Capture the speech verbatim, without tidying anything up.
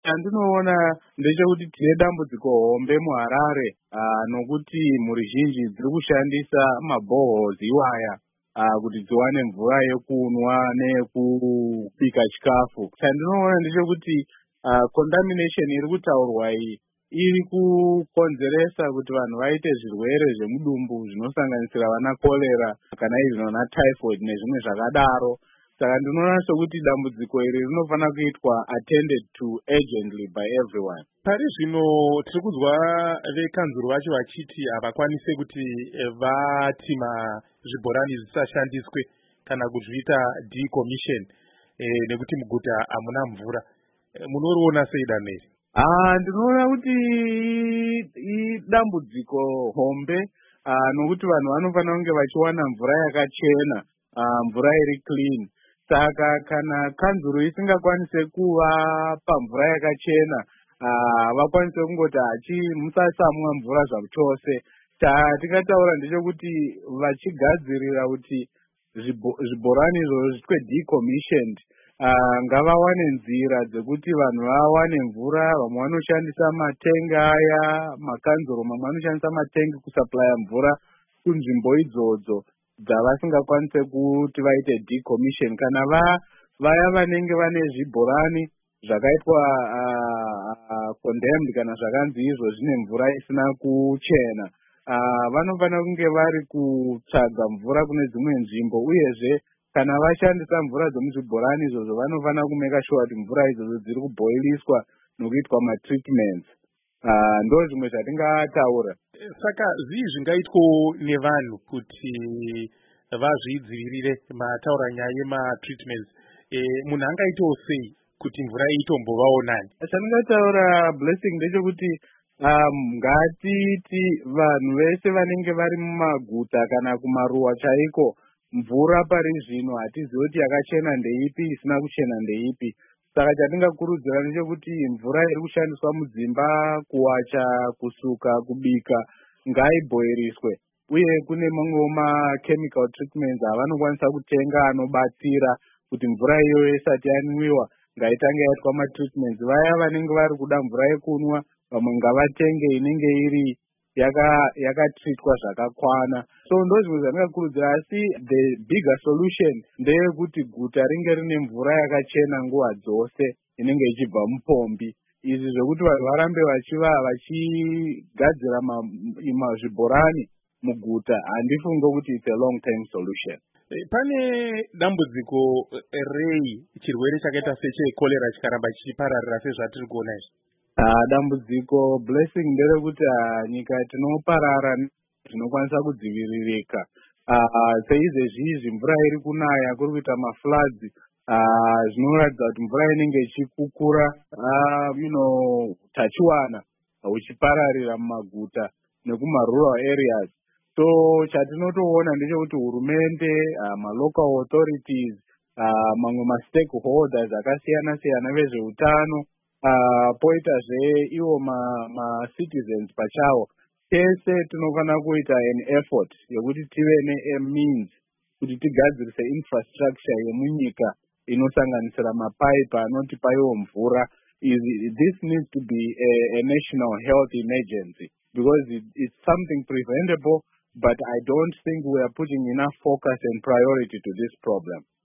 Chandinoona ndechekuti tine dambudziko hombe muHarare, ah, nokuti mhuri zhinji dziri kushandisa maboreholes iwaya ah, kuti dziwane mvura yekunwa neyekubika chikafu. Chandinoona ndechekuti ah, contamination iri kutaurwa iyi iri kukonzeresa kuti vanhu vaite zvirwere zvemudumbu zvinosanganisira vana kolera kana izvo vana typhoid nezvimwe zvakadaro. Saka ndinoona sokuti dambudziko iri rinofanira kuitwa attended to urgently by everyone. Pari zvino tiri kuzwa vekanzuru vacho vachiti havakwanise kuti vati zvibhorani zvisashandiswe kana kuzviita decommission eh, nekuti muguta hamuna mvura. Eh, munoriona sei danho iri? Ah, ndinoona kuti idambudziko hombe ah, nokuti vanhu vanofanira kunge vachiwana mvura yakachena, ah, mvura iri clean. Saka kana kanzuru isingakwanise kuvapa mvura yakachena, havakwanise uh, kungoti hachi musasamwa mvura zvachose. Chatingataura ndechekuti vachigadzirira kuti zvibhorani izvozvo zviitwe decommissioned, uh, ngavawane nzira dzekuti vanhu vawane mvura. Vamwe vanoshandisa matengi aya, makanzuru mamwe vanoshandisa matengi kusuplya mvura kunzvimbo idzodzo dzavasingakwanise kuti vaite decommission. Kana va vaya vanenge vane zvibhorani zvakaitwa uh, condemned kana zvakanzi izvo zvine mvura isina kuchena, uh, vanofanira kunge vari kutsvaga mvura kune dzimwe nzvimbo, uyezve kana vashandisa mvura dzemuzvibhorani izvozvo vanofanira kumeka sure kuti mvura idzodzo dziri kuboiliswa nokuitwa matreatments. Uh, ndo zvimwe zvatingataura. Saka zvii zvingaitwo nevanhu kuti vazvidzivirire mataura nyaya yematreatments? Eh, munhu angaitawo sei kuti mvura itombovawo nani? Chandingataura Blessing ndechekuti um, ngatiti vanhu vese vanenge vari mumaguta kana kumaruwa chaiko, mvura pari zvino hatizivi kuti yakachena ndeipi isina kuchena ndeipi. Saka chatingakurudzira ndechekuti mvura iri kushandiswa mudzimba kuwacha, kusuka, kubika ngaiboiriswe, uye kune mamwewo machemical treatments avanokwanisa kutenga anobatsira kuti mvura iyoyo isati yanwiwa ngaitange yaitwa matreatments. Vaya vanenge vari kuda mvura yekunwa, vamwe ngavatenge inenge iri yakatreatwa zvakakwana. So ndo zvimwe zvandingakurudzira, asi the bigger solution ndeyekuti guta ringe rine mvura yakachena nguva dzose inenge ichibva mupombi. Izvi zvokuti vanhu varambe vachiva vachigadzira zvibhorani muguta, handifunge kuti it's a long term solution. Pane dambudziko rei chirwere chakaita sechekolera chikaramba chichipararira sezvatiri kuona izvi? Ah, dambudziko Blessing nderekuti ah, nyika tinoparara zvinokwanisa kudziviririka. Ah, seizvezvizvi mvura iri kunaya, kuri kuita mafloods, ah, zvinoratidza kuti mvura inenge ichikukura, ah, you know, tachiwana huchipararira mumaguta nekumarural areas. So chatinotoona ndechekuti hurumende, uh, malocal authorities, uh, mamwe mastakeholders akasiyana siyana vezveutano, uh, poitazve iwo macitizens ma pachavo, tese tinofanira kuita an effort yekuti tive ne-means kuti tigadzirise infrastructure yemunyika inosanganisira mapaipi anotipa iwo mvura. This needs to be a, a national health emergency because it, it's something preventable, but I don't think we are putting enough focus and priority to this problem.